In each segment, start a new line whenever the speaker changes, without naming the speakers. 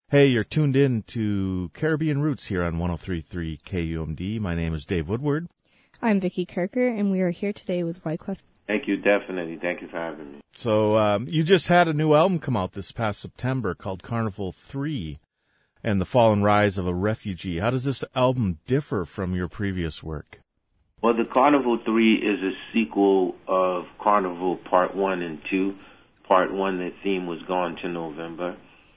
Hey, you're tuned in to Caribbean Roots here on 103.3 KUMD. My name is Dave Woodward.
I'm Vicky Kirker, and we are here today with Wyclef.
Thank you, definitely. Thank you for having me.
So you just had a new album come out this past September called Carnival 3 and the Fall and Rise of a Refugee. How does this album differ from your previous work?
Well, the Carnival 3 is a sequel of Carnival Part 1 and 2. Part 1, the theme was Gone to November.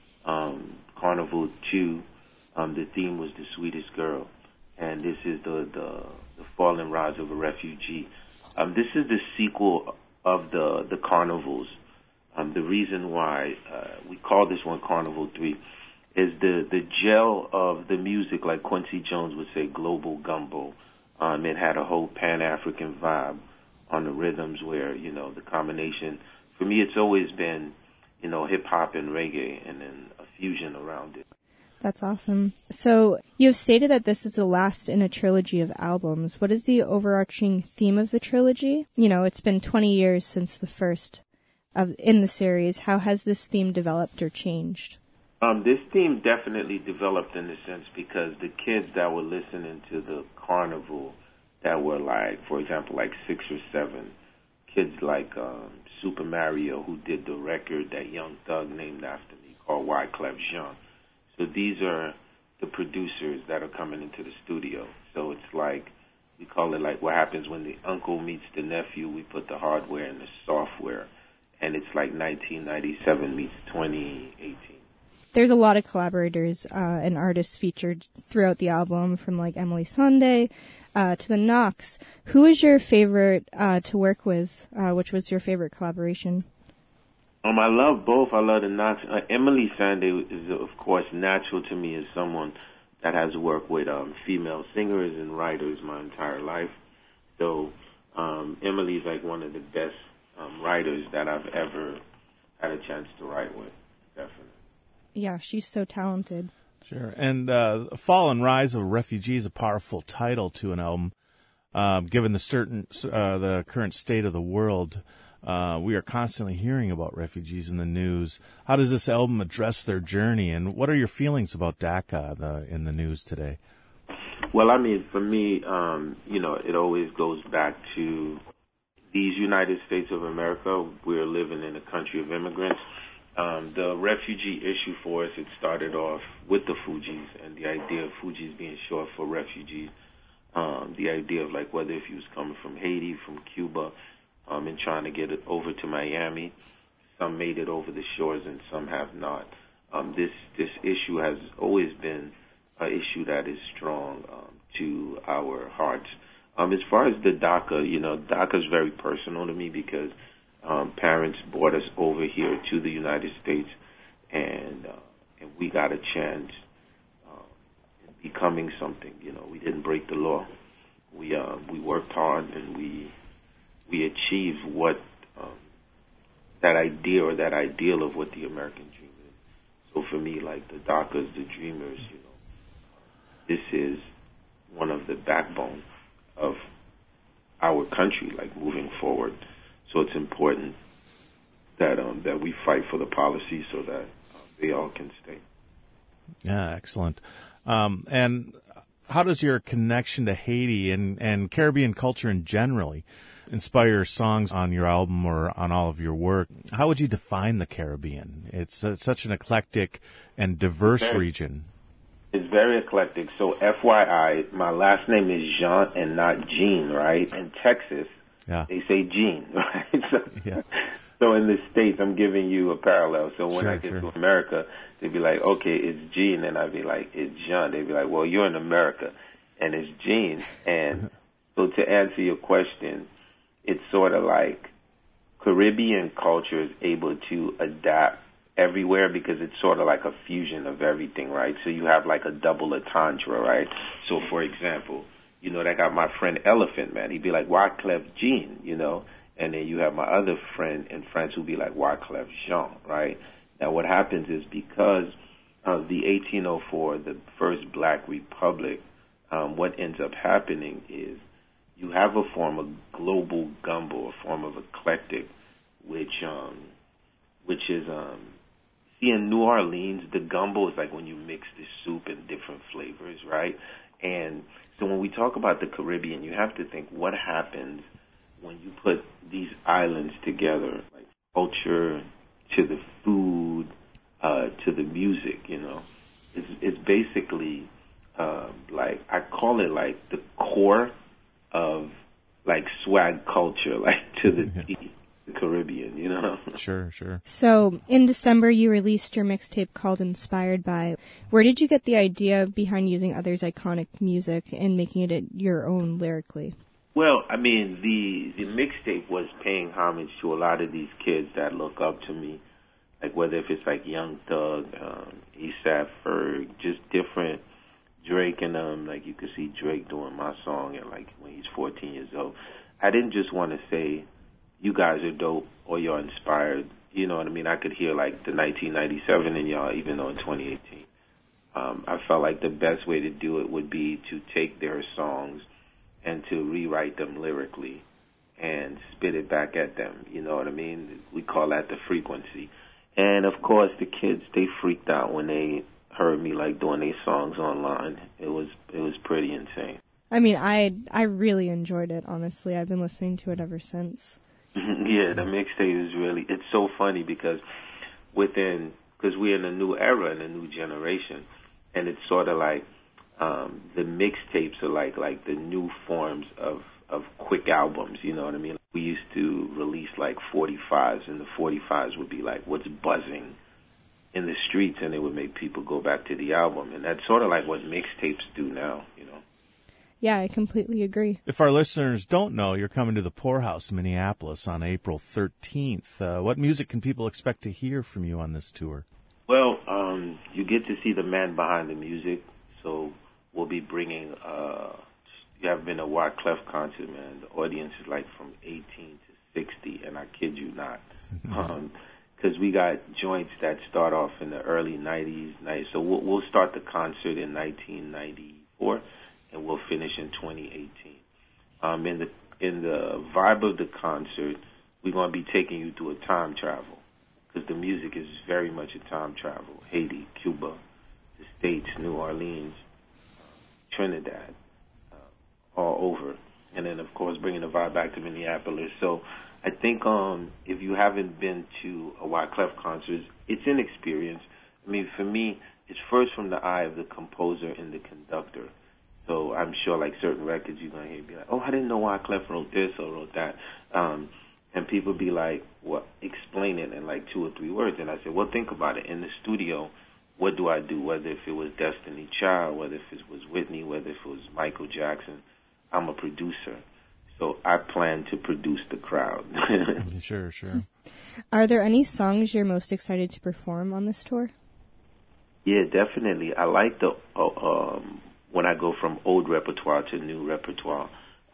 Carnival 2, the theme was The Sweetest Girl. And this is the Fall and Rise of a Refugee. This is the sequel of the Carnivals. The reason why we call this one Carnival 3 is the gel of the music, like Quincy Jones would say, global gumbo. It had a whole Pan-African vibe on the rhythms where, the combination, for me it's always been, hip-hop and reggae and then a fusion around it.
That's awesome. So you have stated that this is the last in a trilogy of albums. What is the overarching theme of the trilogy? It's been 20 years since the first in the series. How has this theme developed or changed?
This theme definitely developed in the sense because the kids that were listening to the Carnival that were for example, 6 or 7, kids like Super Mario, who did the record that Young Thug named after me called Wyclef Jean. So these are the producers that are coming into the studio. So it's we call it what happens when the uncle meets the nephew. We put the hardware and the software, and it's like 1997 meets 2018.
There's a lot of collaborators and artists featured throughout the album, from Emily Sunday to the Knox. Who is your favorite to work with? Which was your favorite collaboration?
I love both. I love the Knox. Emily Sunday is, of course, natural to me as someone that has worked with female singers and writers my entire life. So Emily's one of the best writers that I've ever had a chance to write with, definitely.
Yeah, she's so talented.
Sure. And Fall and Rise of a Refugee is a powerful title to an album. Given the current state of the world, we are constantly hearing about refugees in the news. How does this album address their journey, and what are your feelings about DACA in the news today?
Well, for me, it always goes back to these United States of America. We're living in a country of immigrants. The refugee issue for us, it started off with the Fugees and the idea of Fugees being short for refugees. The idea of whether if he was coming from Haiti, from Cuba, and trying to get it over to Miami. Some made it over the shores and some have not. This issue has always been an issue that is strong to our hearts. As far as the DACA, DACA is very personal to me because parents brought us over here to the United States, and we got a chance in becoming something. We didn't break the law. We worked hard and we achieved what that idea or that ideal of what the American dream is. So for me, the DACAs, the dreamers, this is one of the backbone of our country, moving forward. So it's important that we fight for the policy so that they all can stay.
Yeah, excellent. And how does your connection to Haiti and Caribbean culture in generally inspire songs on your album or on all of your work? How would you define the Caribbean? It's such an eclectic and diverse region.
It's very eclectic. So FYI, my last name is Jean and not Jean, right? In Texas, they say Jean, right? So in the States, I'm giving you a parallel. So when I get to America, they'd be like, okay, it's Jean. And I'd be like, it's Jean. They'd be like, well, you're in America, and it's Jean. And so to answer your question, it's sort of Caribbean culture is able to adapt everywhere because it's sort of a fusion of everything, right? So you have a double entendre, right? So for example, I got my friend Elephant Man. He'd be like, Wyclef Jean, and then you have my other friend in France who'd be like Wyclef Jean, right? Now what happens is because of the 1804, the first Black Republic, what ends up happening is you have a form of global gumbo, a form of eclectic, which is see, in New Orleans, the gumbo is like when you mix the soup in different flavors, right? And so when we talk about the Caribbean, you have to think what happens when you put these islands together, like culture to the food, to the music, you know. It's basically like, I call it like the core of like swag culture, like to the Caribbean, you know?
Sure, sure.
So, in December, you released your mixtape called Inspired By. Where did you get the idea behind using others' iconic music and making it your own lyrically?
Well, I mean, the mixtape was paying homage to a lot of these kids that look up to me, like whether if it's like Young Thug, A$AP Ferg, just different, Drake and them. Like you could see Drake doing my song at like when he's 14 years old. I didn't just want to say, you guys are dope or you're inspired. You know what I mean? I could hear like the 1997 in y'all, even though in 2018. I felt like the best way to do it would be to take their songs and to rewrite them lyrically and spit it back at them. You know what I mean? We call that the frequency. And of course, the kids, they freaked out when they heard me like doing these songs online. It was pretty insane.
I mean, I really enjoyed it, honestly. I've been listening to it ever since.
Yeah, the mixtape is really, it's so funny because because we're in a new era and a new generation, and it's sort of like the mixtapes are like the new forms of quick albums, you know what I mean? We used to release like 45s, and the 45s would be like what's buzzing in the streets, and it would make people go back to the album, and that's sort of like what mixtapes do now, you know?
Yeah, I completely agree.
If our listeners don't know, you're coming to the Poorhouse, Minneapolis on April 13th. What music can people expect to hear from you on this tour?
Well, you get to see the man behind the music, so we'll be bringing, you haven't been to a Wyclef concert, man. The audience is like from 18 to 60, and I kid you not. Because we got joints that start off in the early 90s. So we'll start the concert in 1994, and we'll finish in 2018. In the vibe of the concert, we're going to be taking you through a time travel, because the music is very much a time travel. Haiti, Cuba, the States, New Orleans, Trinidad, all over. And then, of course, bringing the vibe back to Minneapolis. So I think if you haven't been to a Wyclef concert, it's an experience. I mean, for me, it's first from the eye of the composer and the conductor. So I'm sure, like, certain records you're going to hear be like, oh, I didn't know Wyclef wrote this or wrote that. And people be like, well, explain it in like 2 or 3 words. And I said, well, think about it. In the studio, what do I do? Whether if it was Destiny Child, whether if it was Whitney, whether if it was Michael Jackson, I'm a producer. So I plan to produce the crowd.
Sure.
Are there any songs you're most excited to perform on this tour?
Yeah, definitely. I like the when I go from old repertoire to new repertoire.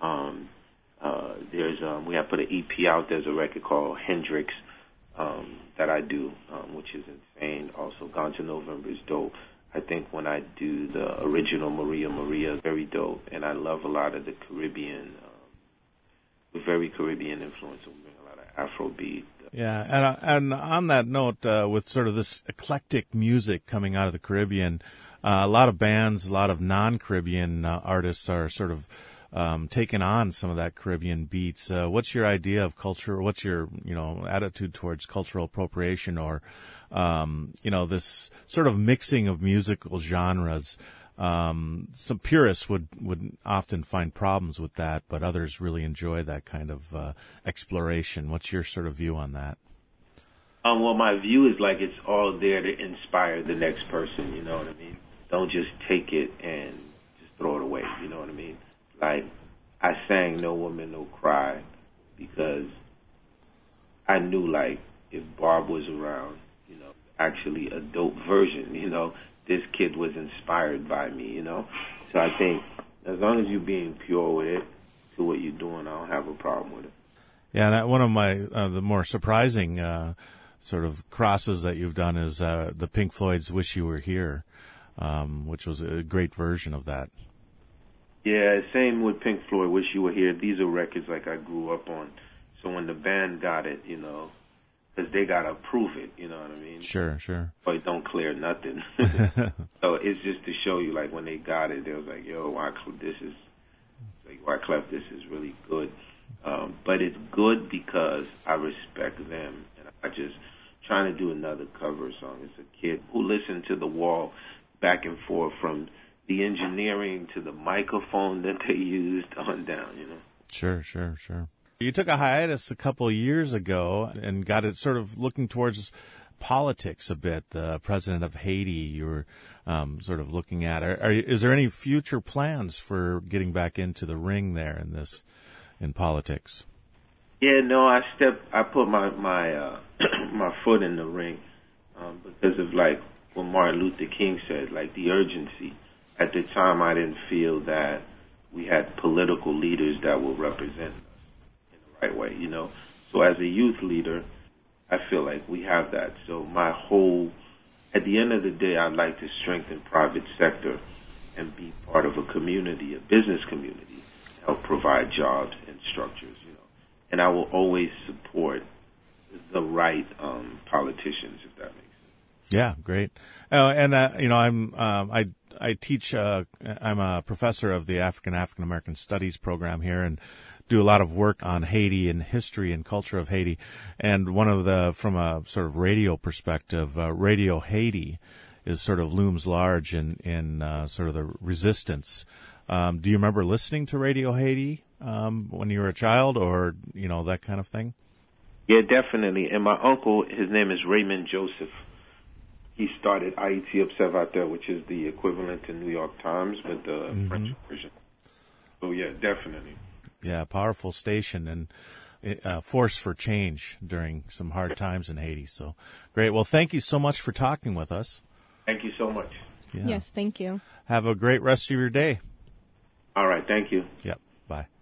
We have put an EP out. There's a record called Hendrix that I do, which is insane. Also, Gone to November is dope. I think when I do the original Maria, very dope. And I love a lot of the Caribbean, very Caribbean influence. We bring a lot of Afrobeat.
Yeah, and on that note, with sort of this eclectic music coming out of the Caribbean, a lot of bands, a lot of non-Caribbean artists are sort of taking on some of that Caribbean beats. What's your idea of culture? What's your, attitude towards cultural appropriation, or, this sort of mixing of musical genres? Some purists would often find problems with that, but others really enjoy that kind of exploration. What's your sort of view on that?
Well, my view is like it's all there to inspire the next person, you know what I mean? Don't just take it and just throw it away, you know what I mean? Like, I sang No Woman, No Cry because I knew, like, if Barb was around, actually a dope version, this kid was inspired by me, So I think as long as you're being pure with it, to what you're doing, I don't have a problem with it.
Yeah, and one of my, the more surprising sort of crosses that you've done is the Pink Floyd's Wish You Were Here, which was a great version of that.
Yeah, same with Pink Floyd, Wish You Were Here. These are records like I grew up on. So when the band got it, because because they got to prove it, you know what I mean?
Sure.
Or it don't clear nothing. So it's just to show you, like, when they got it, they was like, yo, Wyclef, this is really good. But it's good because I respect them. And I just trying to do another cover song. It's a kid who listened to The Wall back and forth from the engineering to the microphone that they used on down, you know?
Sure. You took a hiatus a couple of years ago and got it sort of looking towards politics a bit. The president of Haiti, you were sort of looking at. Is there any future plans for getting back into the ring there in politics?
Yeah, no, I put my my foot in the ring because of like what Martin Luther King said, like the urgency. At the time, I didn't feel that we had political leaders that will represent us in the right way, you know. So as a youth leader, I feel like we have that. So at the end of the day, I'd like to strengthen private sector and be part of a community, a business community, help provide jobs and structures, you know. And I will always support the right politicians, if that makes sense.
Yeah, great. I teach. I'm a professor of the African American Studies program here, and do a lot of work on Haiti and history and culture of Haiti. And from a sort of radio perspective, Radio Haiti is sort of looms large in sort of the resistance. Do you remember listening to Radio Haiti when you were a child, or that kind of thing?
Yeah, definitely. And my uncle, his name is Raymond Joseph. He started Haïti Observateur, which is the equivalent to New York Times, but the French version. So yeah, definitely.
Yeah, powerful station and force for change during some hard times in Haiti. So great. Well, thank you so much for talking with us.
Thank you so much.
Yeah. Yes, thank you.
Have a great rest of your day.
All right, thank you.
Yep, bye.